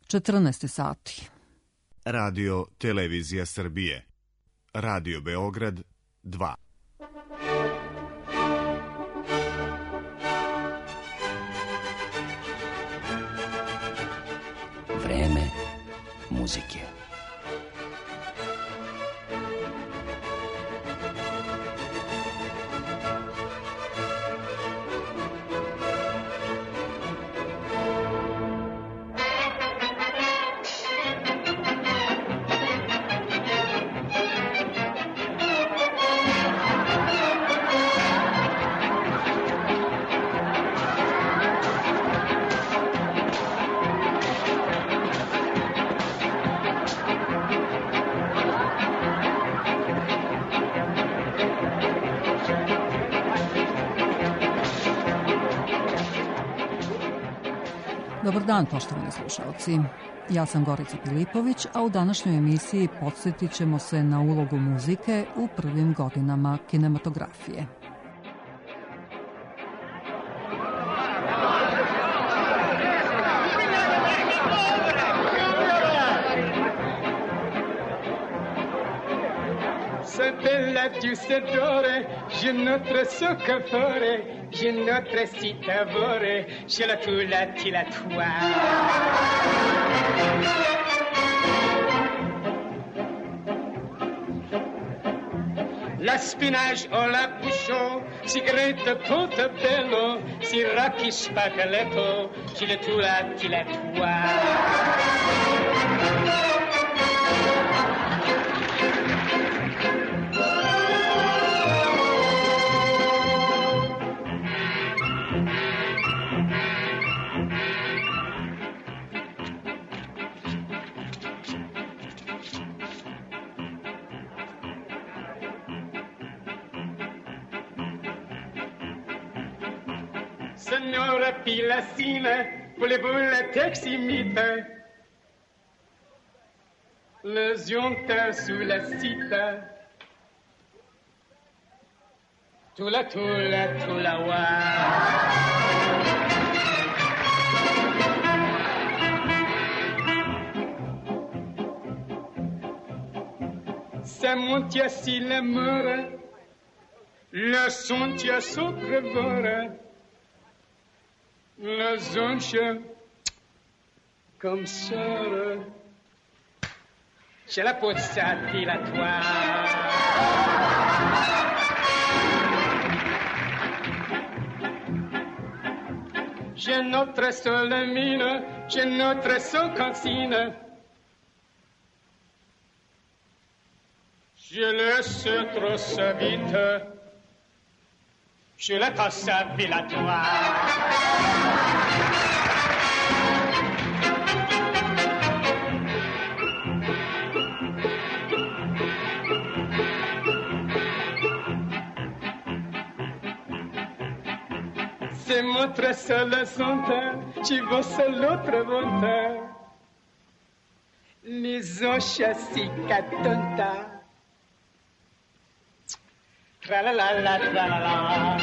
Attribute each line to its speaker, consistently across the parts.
Speaker 1: 14 sati.
Speaker 2: Radio Televizija Srbije. Radio Beograd 2.
Speaker 3: Vreme muzike.
Speaker 1: Dobar dan, poštovani slušalci. Ja sam Gorica Pilipović, a u današnjoj emisiji podsjetit ćemo se na ulogu muzike u prvim godinama kinematografije.
Speaker 4: Bella Giuseppore, je notre socafore, je notre citavore, je la tula tila toi. La spinage o la bouchon, cigarette Portobello, siracchi spaghetto, je la tula tila toi. Signora Pilassina, voulez-vous la teximite? Le zionta sulla cita. Tula tula tula wa. Ça monte si l'amour, le son tient soprevora. La zonche comme ça, j'ai la peau de ça dilatoire. J'ai notre seule mine, j'ai notre seule cantine. Je laisse trop sa vite, je la tasse dilatoire. C'est notre seule santé, ci va seul l'autre volta. Les ochassi catonta. Tra la la la tra la la.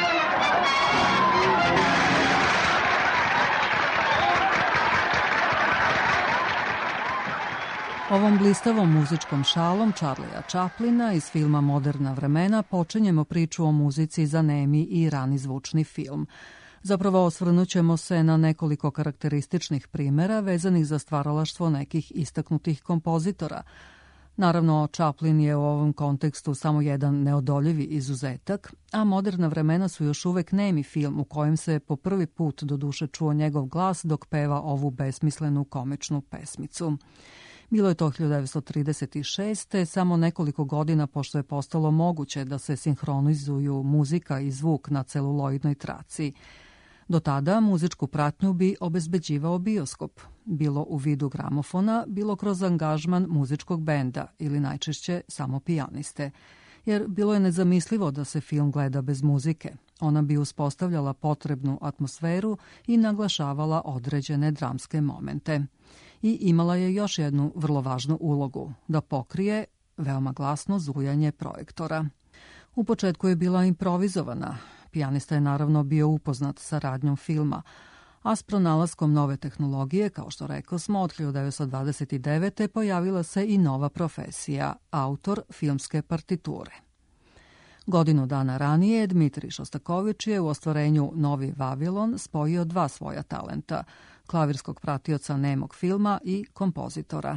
Speaker 1: Ovom blistavom muzičkom šalom Charlija Chaplina iz filma Moderna vremena počinjemo priču o muzici za nemi i rani zvučni film. Zapravo osvrnućemo se na nekoliko karakterističnih primjera vezanih za stvaralaštvo nekih istaknutih kompozitora. Naravno, Chaplin je u ovom kontekstu samo jedan neodoljivi izuzetak, a Moderna vremena su još uvek nemi film u kojem se po prvi put do duše čuo njegov glas dok peva ovu besmislenu komičnu pesmicu. Bilo je to 1936. samo nekoliko godina pošto je postalo moguće da se sinhronizuju muzika i zvuk na celuloidnoj traci. Do tada muzičku pratnju bi obezbeđivao bioskop, bilo u vidu gramofona, bilo kroz angažman muzičkog benda ili najčešće samo pijaniste. Jer bilo je nezamislivo da se film gleda bez muzike. Ona bi uspostavljala potrebnu atmosferu i naglašavala određene dramske momente. I imala je još jednu vrlo važnu ulogu, da pokrije veoma glasno zujanje projektora. U početku je bila improvizovana. Pijanista je naravno bio upoznat sa radnjom filma, a s pronalaskom nove tehnologije, kao što rekao smo, od 1929. pojavila se i nova profesija, autor filmske partiture. Godinu dana ranije Dmitrij Šostakovič je u ostvarenju Novi Vavilon spojio dva svoja talenta, klavirskog pratioca nemog filma i kompozitora.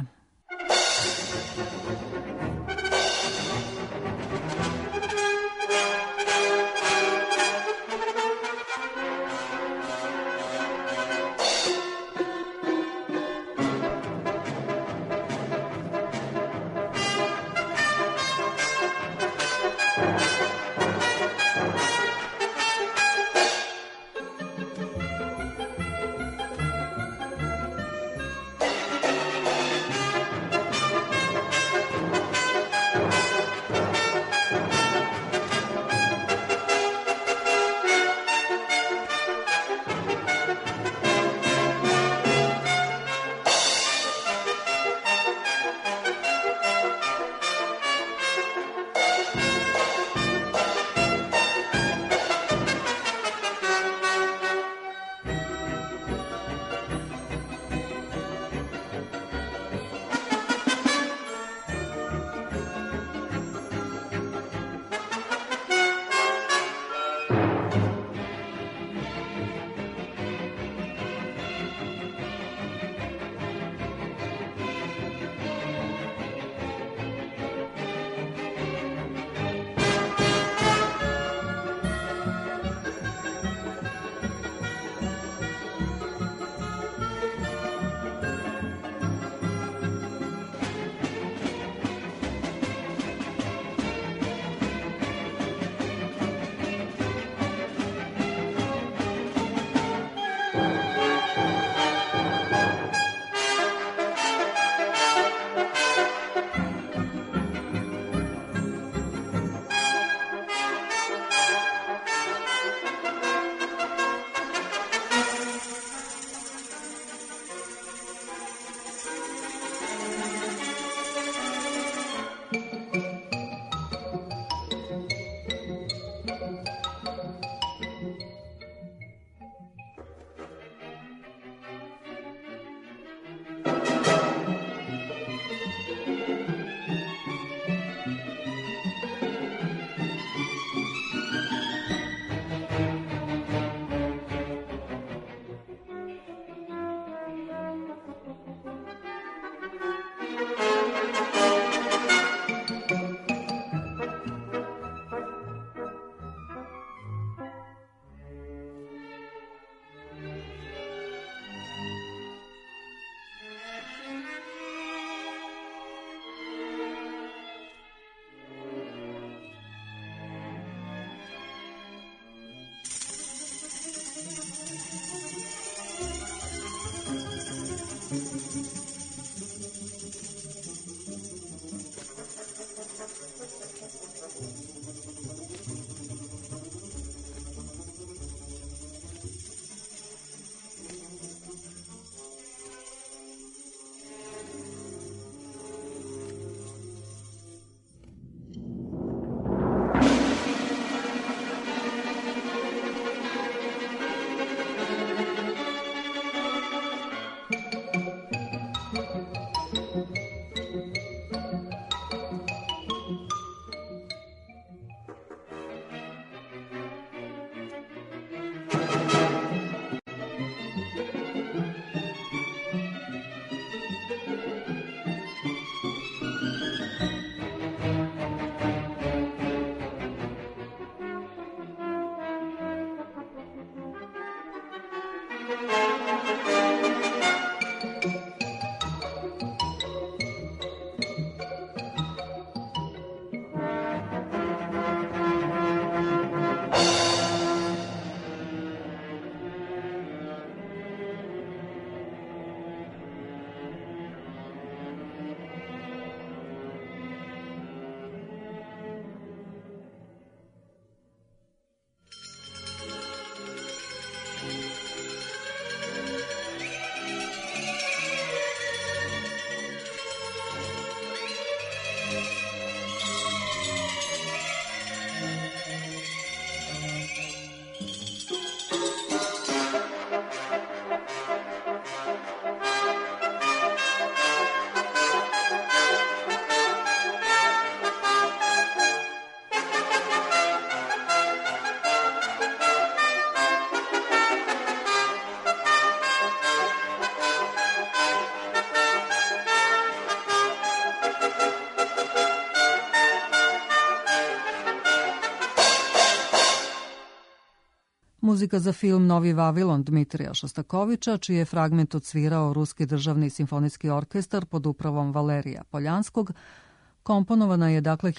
Speaker 1: Muzika za film Novi Vavilon Dmitrija Šostakovića, čiji je fragment odsvirao Ruski državni simfonijski orkestar pod upravom Valerija Poljanskog, komponovana je dakle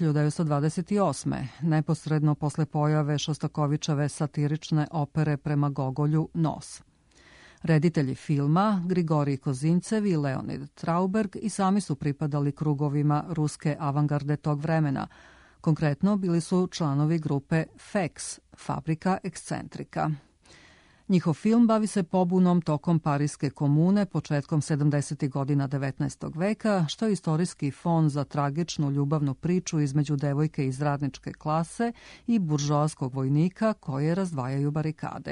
Speaker 1: 1928. neposredno posle pojave Šostakovićeve satirične opere prema Gogolju Nos. Reditelji filma, Grigorij Kozincev i Leonid Trauberg, i sami su pripadali krugovima ruske avangarde tog vremena. Konkretno bili su članovi grupe FEX, Fabrika ekscentrika. Njihov film bavi se pobunom tokom Pariske komune početkom 70. godina 19. veka, što je istorijski fon za tragičnu ljubavnu priču između devojke iz radničke klase i buržoaskog vojnika koje razdvajaju barikade.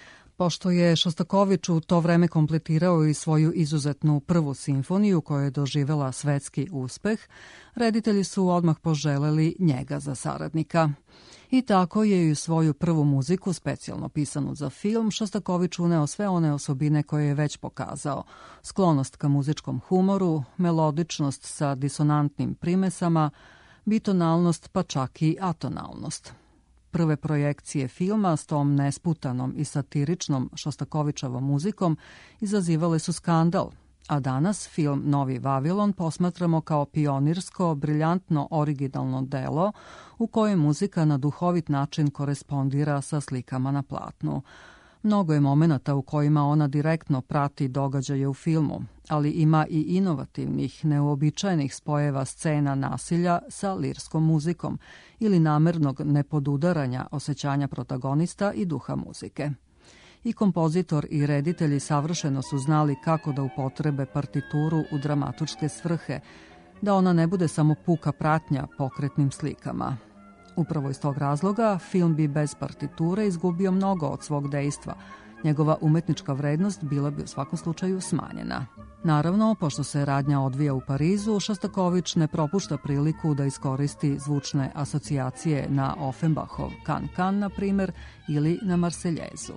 Speaker 1: Pošto je Šostaković u to vreme kompletirao i svoju izuzetnu prvu simfoniju koja je doživela svetski uspeh, reditelji su odmah poželeli njega za saradnika. I tako je i svoju prvu muziku, specijalno pisanu za film, Šostaković uneo sve one osobine koje je već pokazao. Sklonost ka muzičkom humoru, melodičnost sa disonantnim primesama, bitonalnost pa čak i atonalnost. Prve projekcije filma s tom nesputanom i satiričnom Šostakovićevom muzikom izazivale su skandal, a danas film Novi Vavilon posmatramo kao pionirsko, briljantno originalno delo u kojem muzika na duhovit način korespondira sa slikama na platnu. Mnogo je momenata u kojima ona direktno prati događaje u filmu, ali ima i inovativnih, neuobičajenih spojeva scena nasilja sa lirskom muzikom ili namernog nepodudaranja osjećanja protagonista i duha muzike. I kompozitor i reditelji savršeno su znali kako da upotrebe partituru u dramaturške svrhe, da ona ne bude samo puka pratnja pokretnim slikama. Upravo iz tog razloga film bi bez partiture izgubio mnogo od svog dejstva. Njegova umetnička vrednost bila bi u svakom slučaju smanjena. Naravno, pošto se radnja odvija u Parizu, Šostaković ne propušta priliku da iskoristi zvučne asocijacije na Offenbachov Can-Can, na primer, ili na Marseljezu.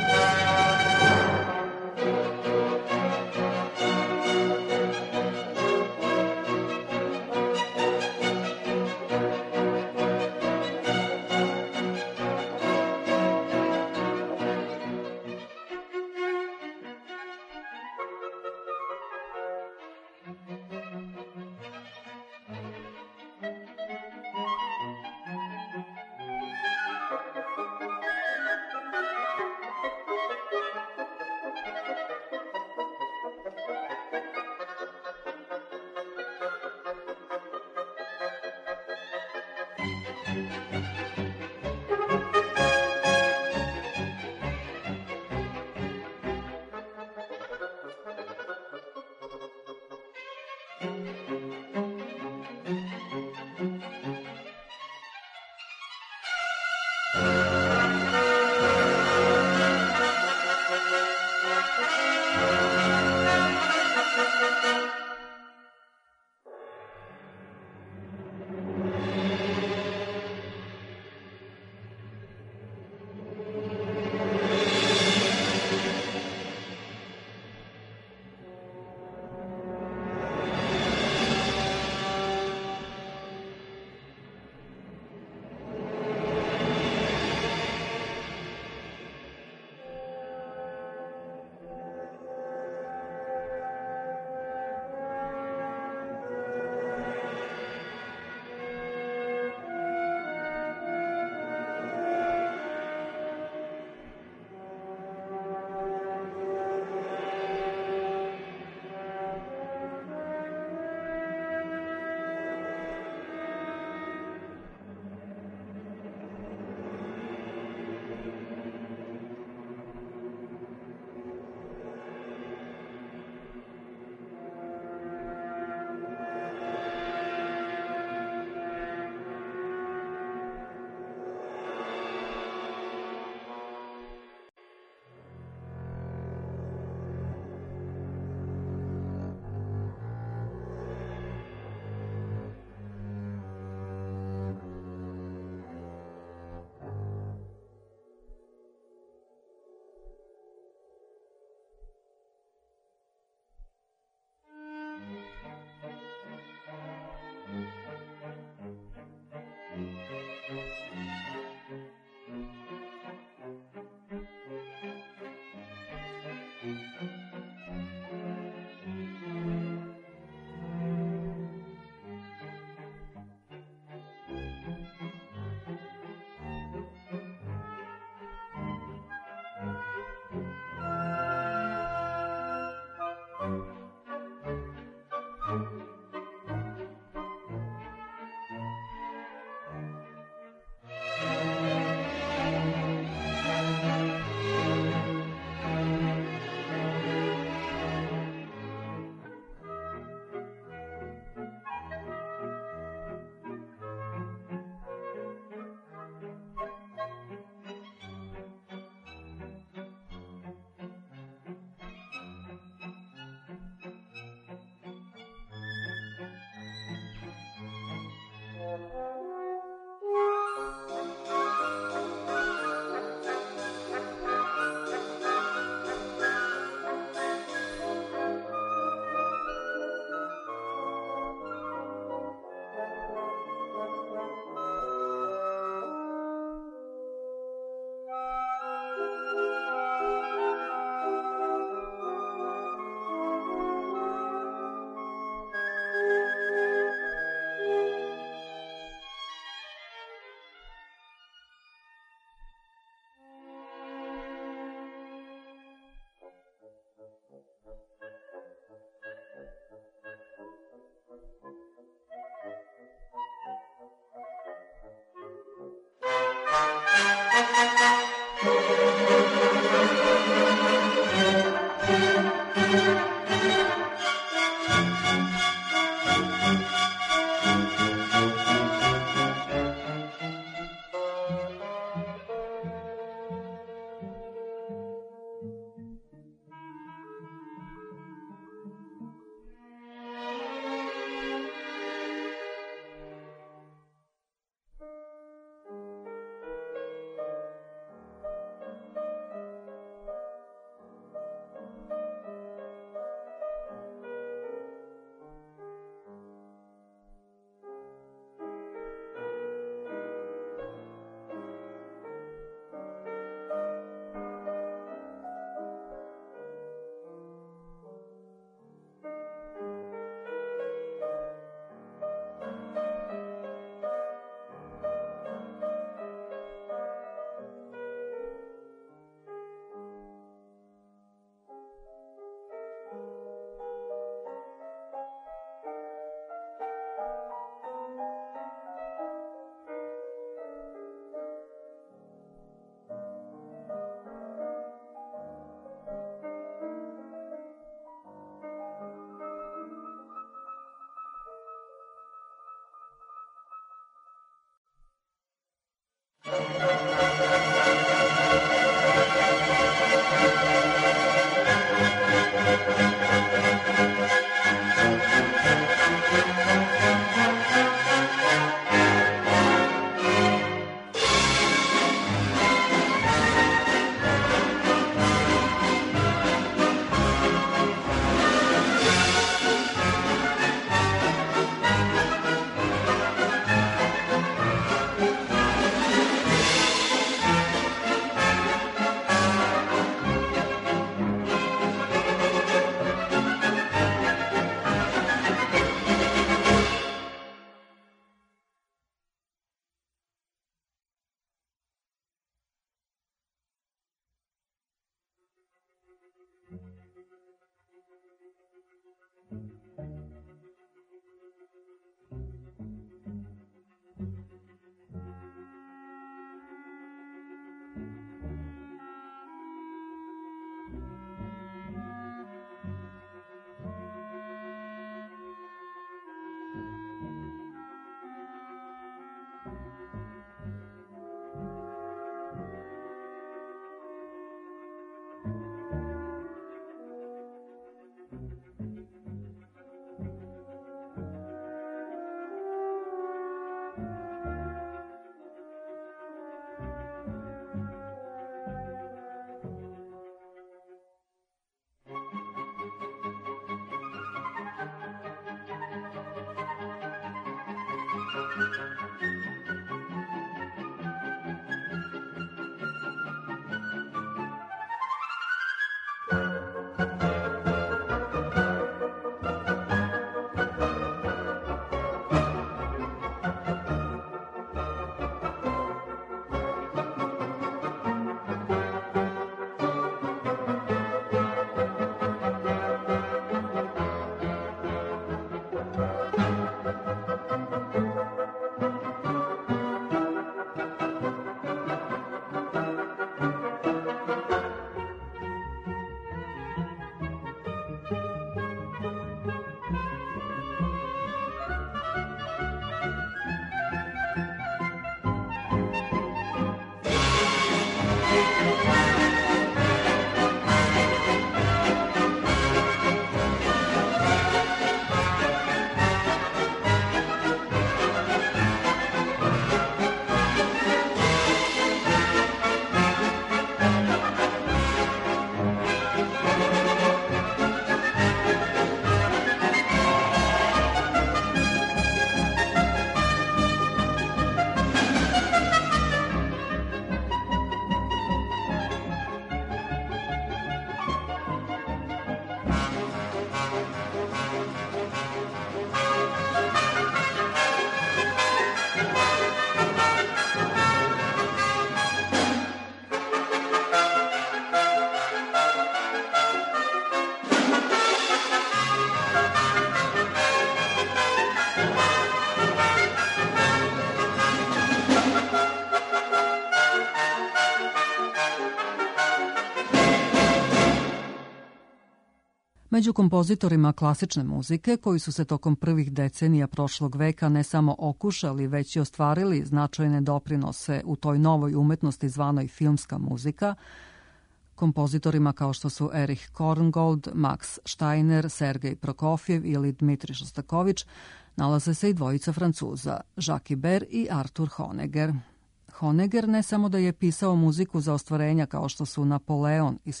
Speaker 1: Među kompozitorima klasične muzike, koji su se tokom prvih decenija prošlog veka ne samo okušali, već i ostvarili značajne doprinose u toj novoj umetnosti zvanoj filmska muzika, kompozitorima kao što su Erich Korngold, Max Steiner, Sergej Prokofjev ili Dmitri Šostaković, nalaze se i dvojica Francuza, Jacques Ibert i Arthur Honegger. Honegger ne samo da je pisao muziku za ostvarenja kao što su Napoleon iz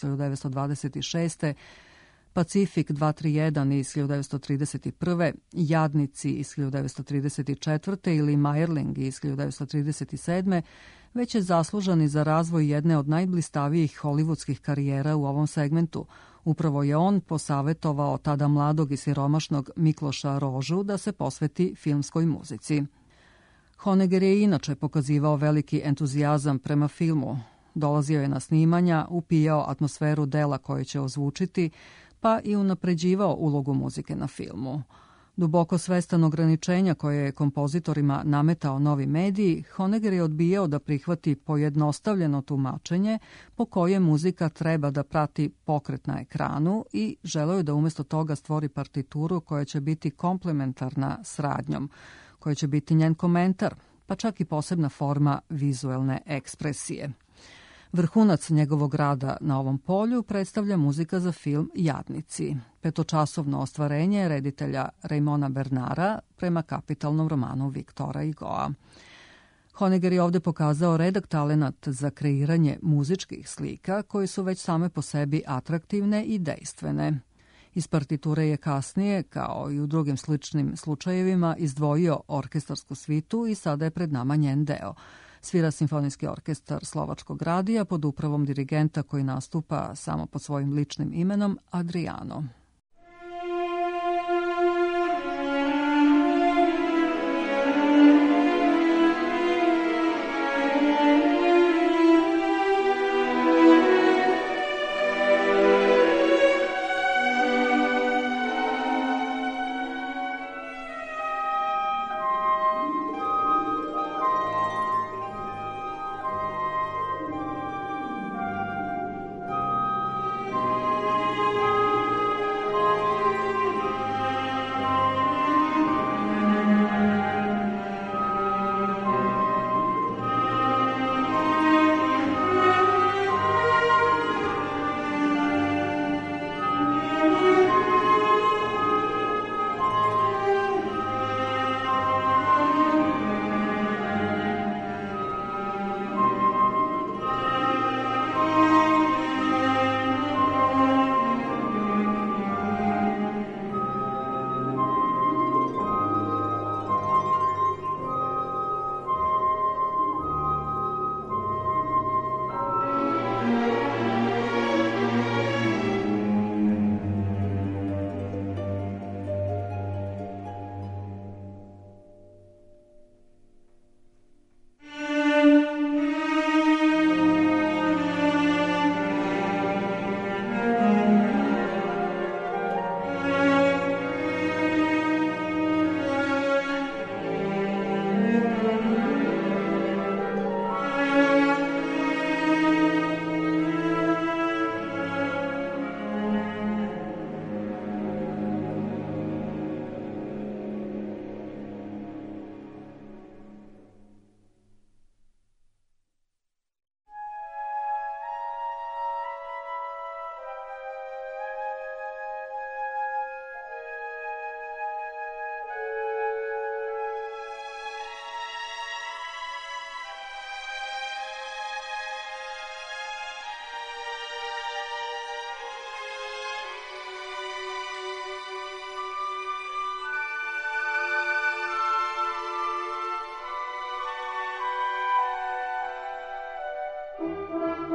Speaker 1: 1926. Pacifik 231 iz 1931. Jadnici iz 1934. ili Mayerling iz 1937. već je zaslužan i za razvoj jedne od najblistavijih hollywoodskih karijera u ovom segmentu. Upravo je on posavetovao tada mladog i siromašnog Mikloša Rožu da se posveti filmskoj muzici. Honegger je inače pokazivao veliki entuzijazam prema filmu. Dolazio je na snimanja, upijao atmosferu dela koje će ozvučiti, pa i unapređivao ulogu muzike na filmu. Duboko svestan ograničenja koje je kompozitorima nametao novi mediji, Honegger je odbijao da prihvati pojednostavljeno tumačenje po koje muzika treba da prati pokret na ekranu i želeo je da umjesto toga stvori partituru koja će biti komplementarna s radnjom, koja će biti njen komentar, pa čak i posebna forma vizuelne ekspresije. Vrhunac njegovog rada na ovom polju predstavlja muzika za film Jadnici, petočasovno ostvarenje reditelja Raymona Bernara prema kapitalnom romanu Viktora Hugoa. Honegger je ovdje pokazao redak talenat za kreiranje muzičkih slika koje su već same po sebi atraktivne i dejstvene. Iz partiture je kasnije, kao i u drugim sličnim slučajevima, izdvojio orkestarsku svitu i sada je pred nama njen deo. Svira Simfonijski orkestar Slovačkog radija pod upravom dirigenta koji nastupa samo pod svojim ličnim imenom Adriano.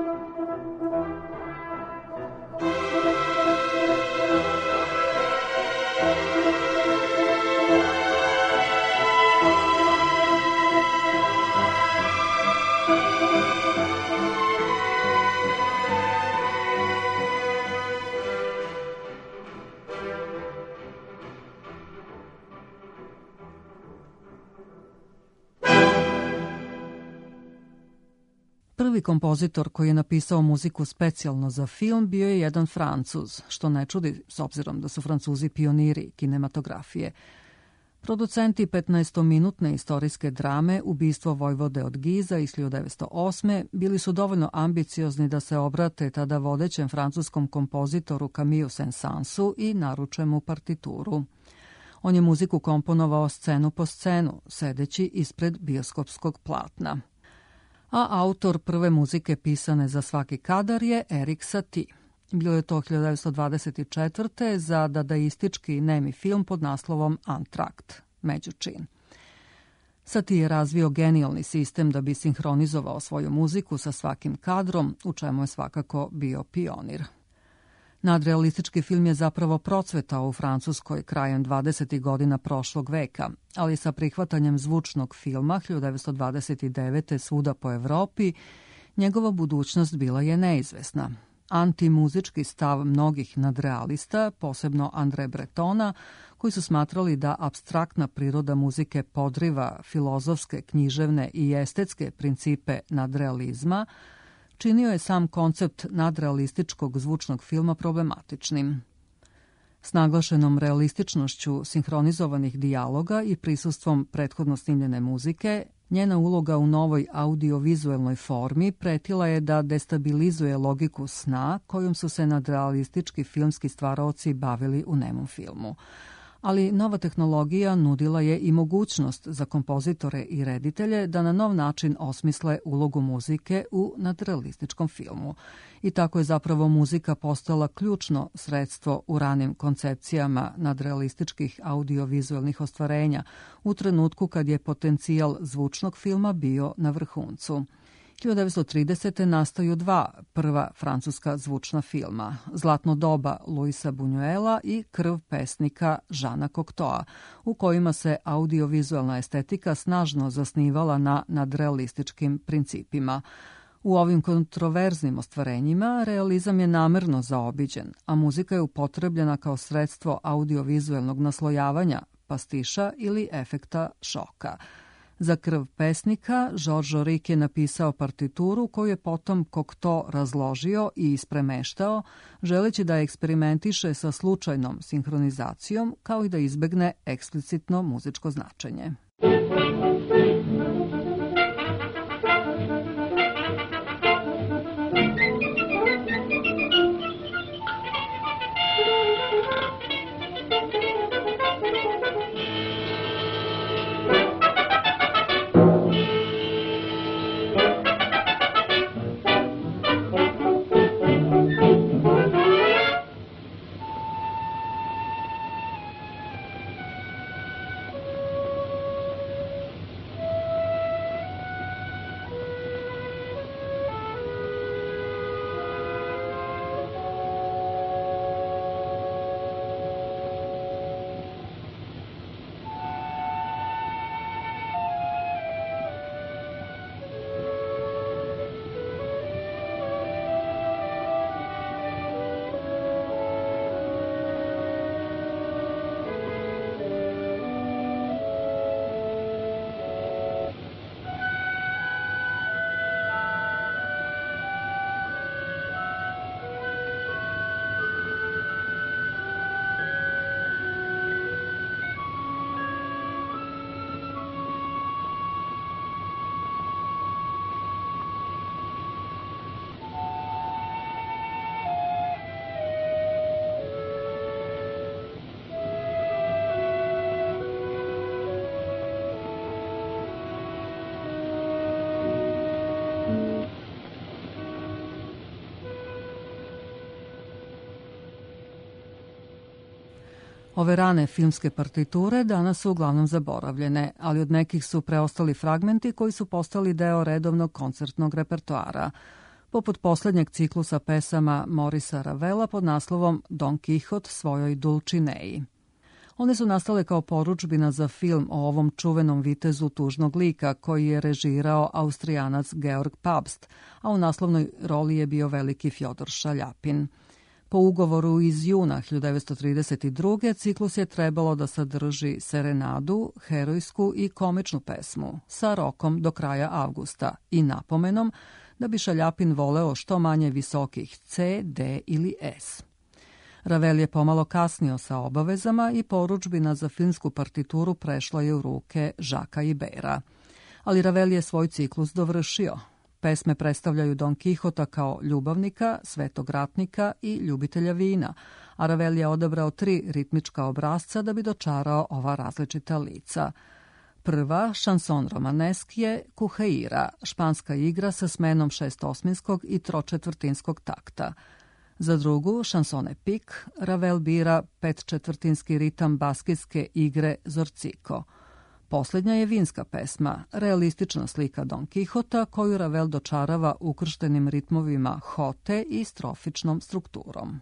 Speaker 1: Prvi kompozitor koji je napisao muziku specijalno za film bio je jedan Francuz, što ne čudi s obzirom da su Francuzi pioniri kinematografije. Producenti 15-minutne istorijske drame Ubistvo vojvode od Giza iz 1908. bili su dovoljno ambiciozni da se obrate tada vodećem francuskom kompozitoru Camille Saint-Sansu i naruče mu partituru. On je muziku komponovao scenu po scenu, sedeći ispred bioskopskog platna. A autor prve muzike pisane za svaki kadar je Erik Satie. Bilo je to 1924. za dadaistički nemi film pod naslovom Antrakt, međučin. Satie je razvio genijalni sistem da bi sinhronizovao svoju muziku sa svakim kadrom, u čemu je svakako bio pionir. Nadrealistički film je zapravo procvetao u Francuskoj krajem 20. godina prošlog veka, ali sa prihvatanjem zvučnog filma 1929. svuda po Evropi, njegova budućnost bila je neizvesna. Antimuzički stav mnogih nadrealista, posebno Andre Bretona, koji su smatrali da apstraktna priroda muzike podriva filozofske, književne i estetske principe nadrealizma, činio je sam koncept nadrealističkog zvučnog filma problematičnim. S naglašenom realističnošću sinhronizovanih dijaloga i prisustvom prethodno snimljene muzike, njena uloga u novoj audiovizuelnoj formi pretila je da destabilizuje logiku sna kojom su se nadrealistički filmski stvaraoci bavili u nemom filmu. Ali nova tehnologija nudila je i mogućnost za kompozitore i reditelje da na nov način osmisle ulogu muzike u nadrealističkom filmu. I tako je zapravo muzika postala ključno sredstvo u ranim koncepcijama nadrealističkih audiovizualnih ostvarenja u trenutku kad je potencijal zvučnog filma bio na vrhuncu. 1930. nastaju dva prva francuska zvučna filma, Zlatno doba Luisa Buñuela i Krv pesnika Žana Cocteau, u kojima se audiovizualna estetika snažno zasnivala na nadrealističkim principima. U ovim kontroverznim ostvarenjima realizam je namerno zaobiđen, a muzika je upotrebljena kao sredstvo audiovizualnog naslojavanja, pastiša ili efekta šoka. Za Krv pesnika Georges Auric je napisao partituru koju je potom Cocteau razložio i ispremeštao, želeći da eksperimentiše sa slučajnom sinhronizacijom kao i da izbegne eksplicitno muzičko značenje. Ove rane filmske partiture danas su uglavnom zaboravljene, ali od nekih su preostali fragmenti koji su postali deo redovnog koncertnog repertoara. poput posljednjeg ciklusa pesama Morisa Ravela pod naslovom Don Quixote svojoj Dulcinei. One su nastale kao porudžbina za film o ovom čuvenom vitezu tužnog lika koji je režirao Austrijanac Georg Pabst, a u naslovnoj roli je bio veliki Fjodor Šaljapin. Po ugovoru iz juna 1932. ciklus je trebalo da sadrži serenadu, herojsku i komičnu pesmu sa rokom do kraja avgusta i napomenom da bi Šaljapin voleo što manje visokih C, D ili S. Ravel je pomalo kasnio sa obavezama i porudžbina za filmsku partituru prešla je u ruke Žaka Ibera. Ali Ravel je svoj ciklus dovršio. Pesme predstavljaju Don Quixota kao ljubavnika, svetog ratnika i ljubitelja vina, a Ravel je odabrao 3 ritmička obrasca da bi dočarao ova različita lica. Prva, šanson romanesk, je kuheira, španska igra sa smenom 6/8 i 3/4 takta. Za drugu, šansone pik, Ravel bira 5/4 ritam baskijske igre zorciko. Posljednja je vinska pesma, realistična slika Don Quixota koju Ravel dočarava ukrštenim ritmovima hote i strofičnom strukturom.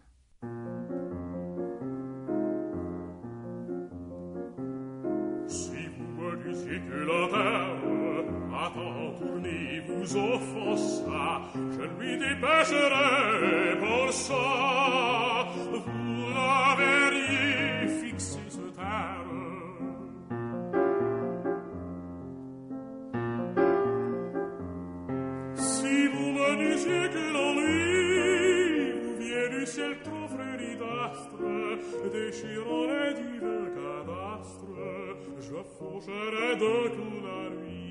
Speaker 5: Si vous me disiez que la terre a tant tourné vous offensa, je ne lui dépêcherai pour ça. Vous la verriez fixer ce terre. Si vous me disiez que l'ennui vous vient du ciel trop fleuri d'astres, déchirant les divins cadastres, je faucherai de toute la nuit.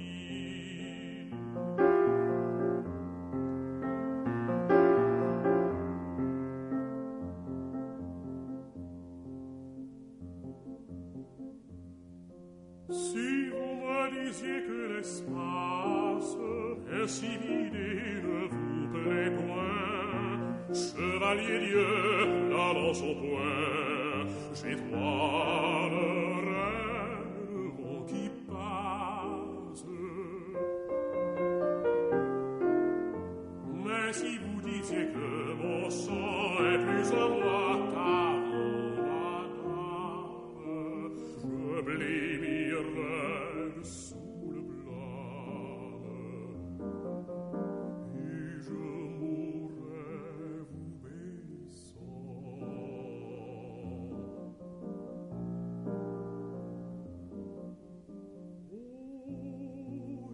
Speaker 5: Si vous me disiez que l'espace est si vide et ne vous plaît point, chevalier Dieu, la lance au poing, j'étoile reine, vent qui passe. Mais si vous disiez que mon sang est plus à moi madame, je blêmirais sous le blâme et je mourrais vous baissant. Oh,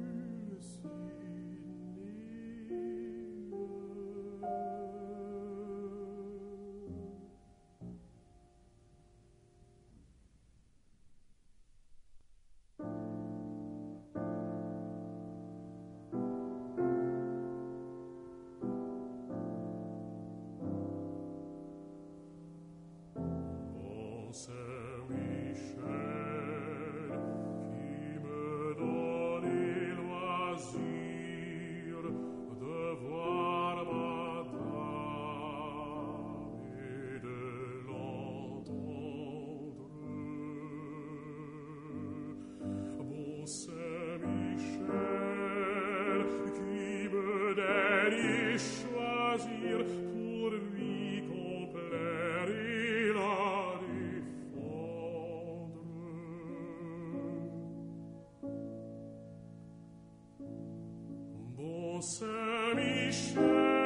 Speaker 5: Saint-Michel,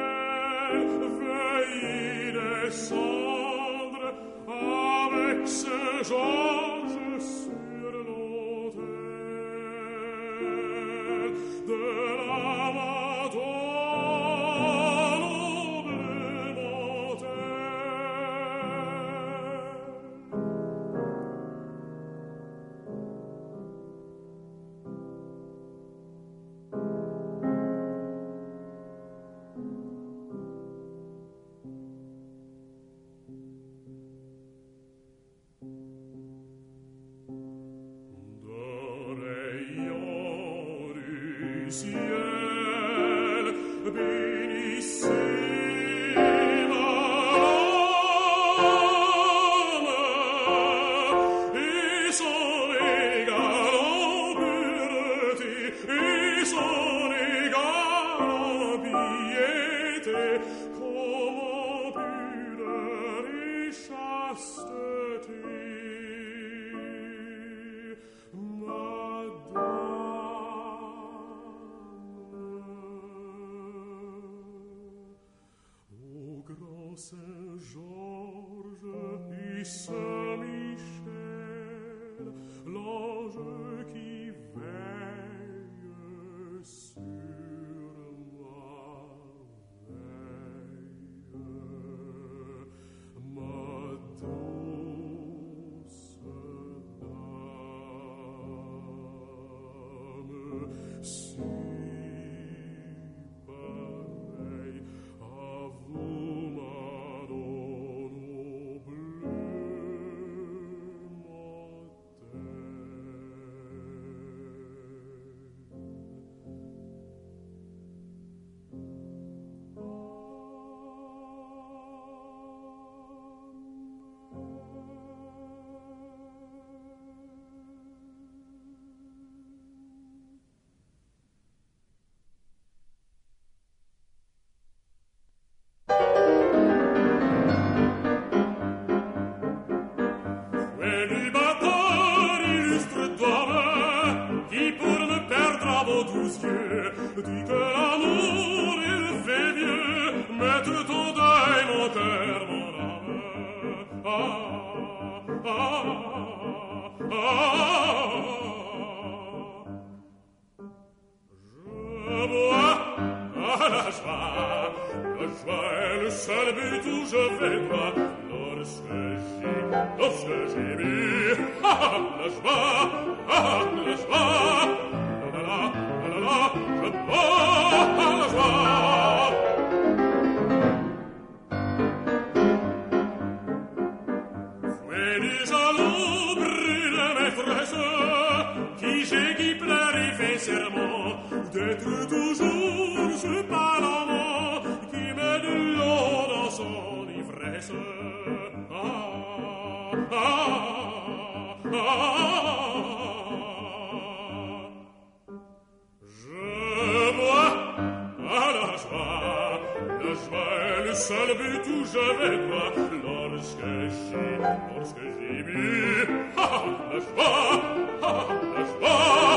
Speaker 5: veuillez descendre avec Saint-Georges sur l'autel de la Madone au bleu montagne. Ciel, bénissez l'âme et son égal en pureté et son égal en piété. Saint-Georges et Saint-Michel, l'ange qui veille sur ma veille, ma douce dame, si pareille à vous, Madone bleue dis que l'amour il fait mieux, mettre ton deuil, mon cœur, mon âme. Ah, ah, ah, je bois à la joie est le seul but où je vais droit. Lorsque j'ai bu, la joie, la joie. D'être toujours ce parlement qui met de l'eau dans son ivresse. Ah, ah, ah, je bois à la joie est le seul but où je vais droit. Lorsque j'ai bu, ah, la joie, ah, la joie.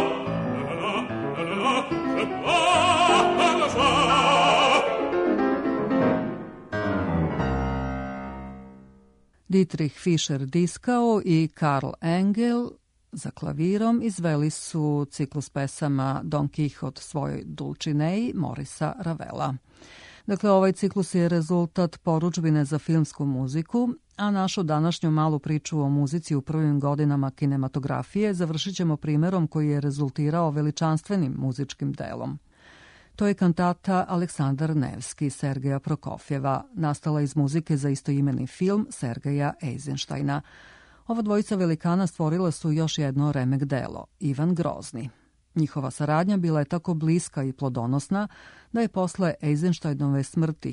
Speaker 1: Dietrich Fischer-Dieskau i Karl Engel za klavirom izveli su ciklus pesama Don Quixote svojoj Dulcinei Morisa Ravela. Dakle, ovaj ciklus je rezultat porudžbine za filmsku muziku, a našu današnju malu priču o muzici u prvim godinama kinematografije završit ćemo primerom koji je rezultirao veličanstvenim muzičkim delom. To je kantata Aleksandar Nevski Sergeja Prokofjeva, nastala iz muzike za istoimeni film Sergeja Eisensteina. Ova dvojica velikana stvorila su još jedno remek delo, Ivan Grozni. Njihova saradnja bila je tako bliska i plodonosna da je posle Eisensteinove smrti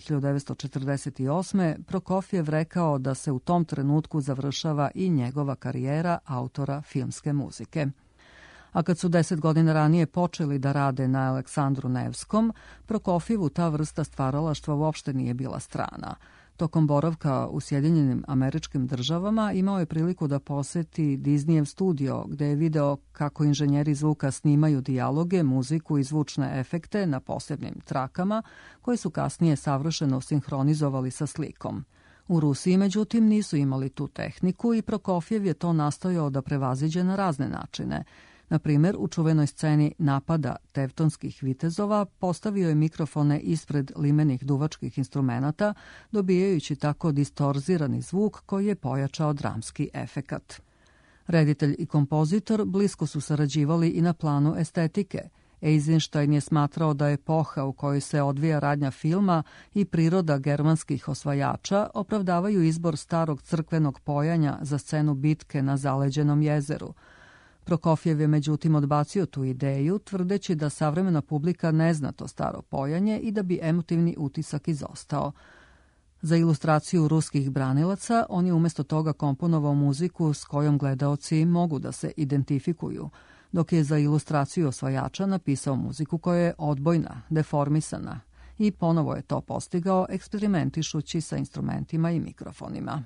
Speaker 1: 1948. Prokofjev rekao da se u tom trenutku završava i njegova karijera autora filmske muzike. A kad su 10 godina ranije počeli da rade na Aleksandru Nevskom, Prokofjevu ta vrsta stvaralaštva uopšte nije bila strana. Tokom boravka u Sjedinjenim Američkim Državama imao je priliku da poseti Disneyev studio, gde je video kako inženjeri zvuka snimaju dijaloge, muziku i zvučne efekte na posebnim trakama, koje su kasnije savršeno sinhronizovali sa slikom. U Rusiji, međutim, nisu imali tu tehniku i Prokofjev je to nastojao da prevaziđe na razne načine. Na primjer, u čuvenoj sceni napada tevtonskih vitezova postavio je mikrofone ispred limenih duvačkih instrumenata, dobijajući tako distorzirani zvuk koji je pojačao dramski efekat. Reditelj i kompozitor blisko su sarađivali i na planu estetike. Eisenstein je smatrao da epoha u kojoj se odvija radnja filma i priroda germanskih osvajača opravdavaju izbor starog crkvenog pojanja za scenu bitke na zaleđenom jezeru. Prokofjev je međutim odbacio tu ideju, tvrdeći da savremena publika ne zna to staro pojanje i da bi emotivni utisak izostao. Za ilustraciju ruskih branilaca on je umjesto toga komponovao muziku s kojom gledaoci mogu da se identifikuju, dok je za ilustraciju osvajača napisao muziku koja je odbojna, deformisana i ponovo je to postigao eksperimentišući sa instrumentima i mikrofonima.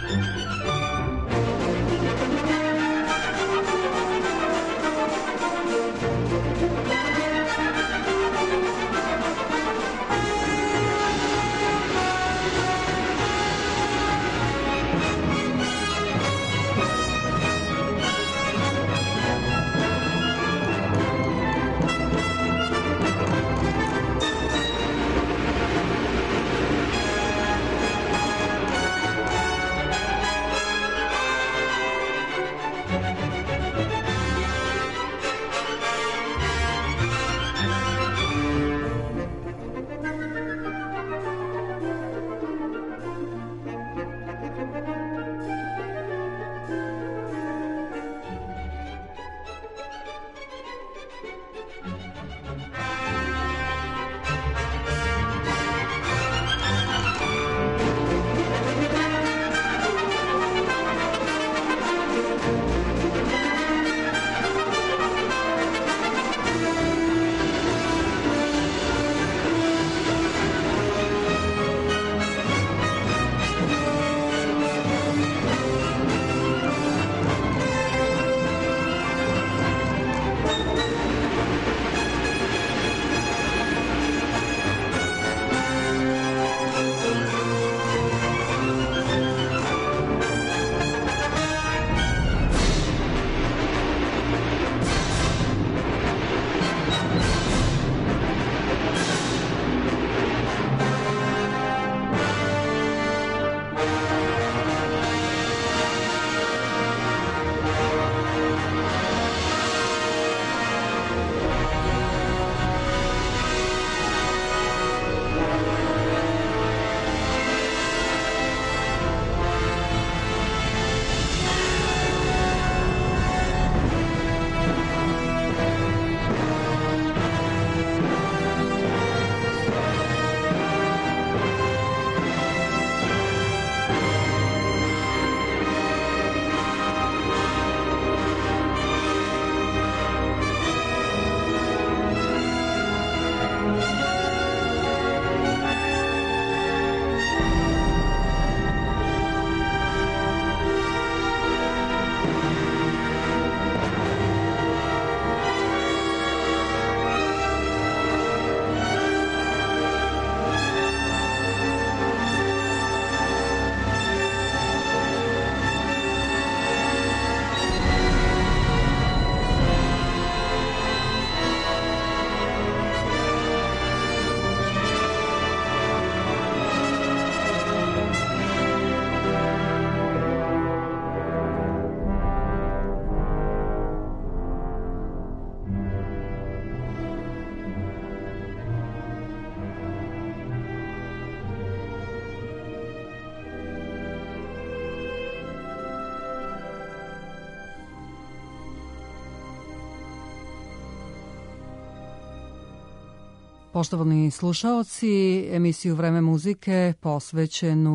Speaker 1: Poštovani slušaoci, emisiju Vreme muzike posvećenu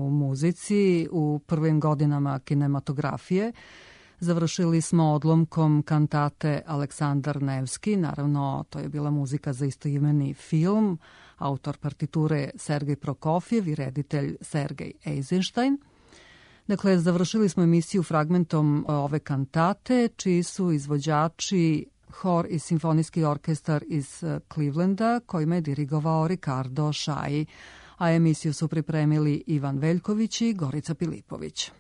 Speaker 1: muzici u prvim godinama kinematografije završili smo odlomkom kantate Aleksandar Nevski. Naravno, to je bila muzika za istoimeni film, autor partiture Sergej Prokofjev i reditelj Sergej Eisenstein. Dakle, završili smo emisiju fragmentom ove kantate, čiji su izvođači hor i simfonijski orkestar iz Clevelanda, kojima je dirigovao Ricardo Šaji, a emisiju su pripremili Ivan Veljković i Gorica Pilipović.